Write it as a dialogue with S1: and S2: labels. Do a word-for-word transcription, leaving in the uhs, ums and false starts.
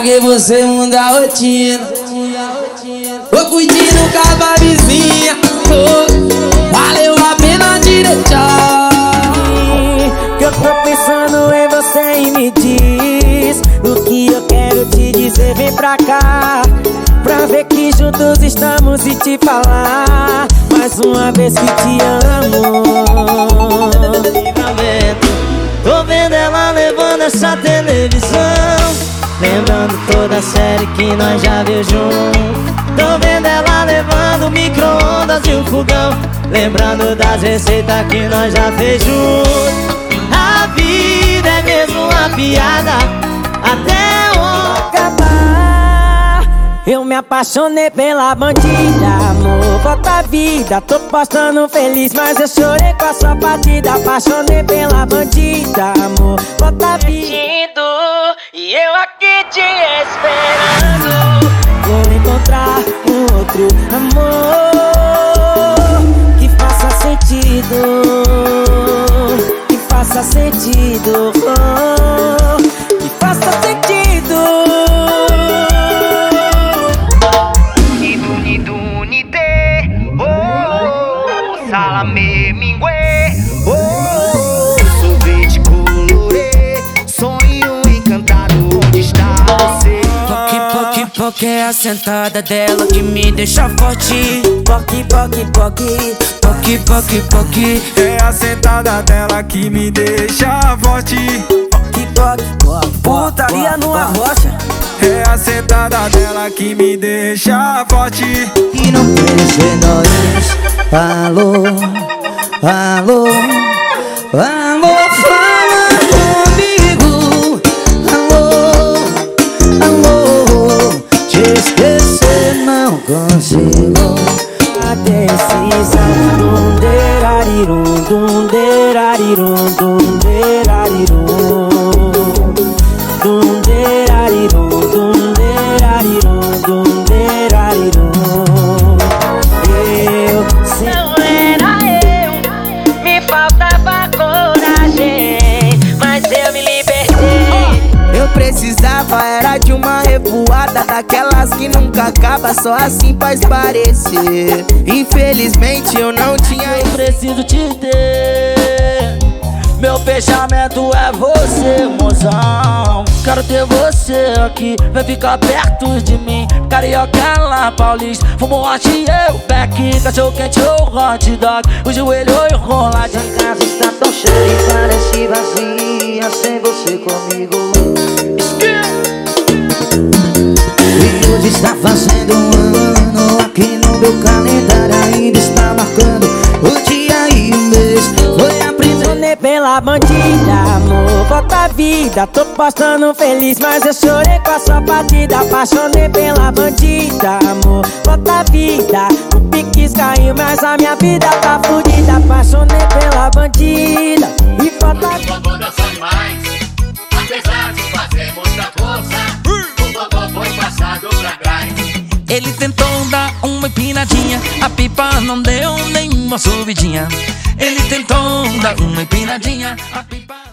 S1: Paguei você muda a rotina. Tô curtindo com a vizinha. Oh, valeu a pena te deixar.
S2: Que eu tô pensando em você e me diz o que eu quero te dizer, vem pra cá, pra ver que juntos estamos e te falar mais uma vez que te amo.
S3: Tô vendo ela levando essa televisão, lembrando toda a série que nós já viu junto. Tô vendo ela levando micro-ondas e o fogão, lembrando das receitas que nós já fez junto. A vida é mesmo uma piada, até o
S2: acabar. Eu me apaixonei pela bandida, amor, volta a vida. Tô postando feliz, mas eu chorei com a sua partida. Apaixonei pela bandida, amor, volta a vida. E eu aqui te esperando. Vou encontrar um outro amor que faça sentido, que faça sentido, oh, que faça sentido.
S4: Nido, nido, nide, oh, salame, mingue, oh, sorvete colorê, sonho encantado, onde está você?
S1: Poque, poque, poque é a sentada dela que me deixa forte.
S2: Poque, poque, poque,
S1: Poque, poque, poque
S5: é a sentada dela que me deixa forte.
S2: poque, poque, poque. Putaria numa rocha.
S5: É a sentada dela que me deixa forte.
S3: E não quero ser nós. Alô, alô, alô, fala comigo. Alô, alô, te esquecer não consigo.
S2: A decisão. Dum derarirum, dum derarirum, dum derarirum, dum derarirum, dum derarirum, dum derarirum. Eu não era eu, me faltava coragem, mas eu me libertei.
S3: Eu precisava era de uma revoada, daquelas que nunca acaba, só assim faz parecer. Infelizmente eu não tinha.
S2: Eu preciso te ter, meu fechamento é você, mozão. Quero ter você aqui, vem ficar perto de mim. Carioca, lá, paulista, fumo hot e eu back. Cachorro quente ou hot dog, o joelho enroladinho.
S3: A casa está tão cheia e parece vazia sem você comigo. E hoje está fazendo um ano, aqui no meu calendário ainda está marcando o dia e o mês. Foi a primeira
S2: pela bandida, amor, volta a vida. Tô postando feliz, mas eu chorei com a sua partida. Apaixonei pela bandida, amor, volta a vida. O pique caiu, mas a minha vida tá fudida. Apaixonei pela bandida e volta a vida.
S6: Vou dançar demais, apesar de fazer muita força. O bobó foi passado pra trás.
S1: Ele tentou dar uma empinadinha, a pipa não deu nenhuma subidinha. Ele tentou dar uma empinadinha, a pipa...